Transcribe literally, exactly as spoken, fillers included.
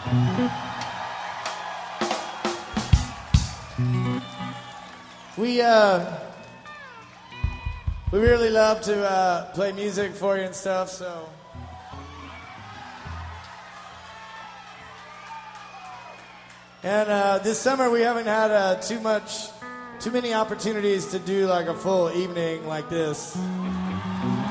We uh, we really love to uh, play music for you and stuff. So, and uh, this summer we haven't had uh, too much, too many opportunities to do like a full evening like this.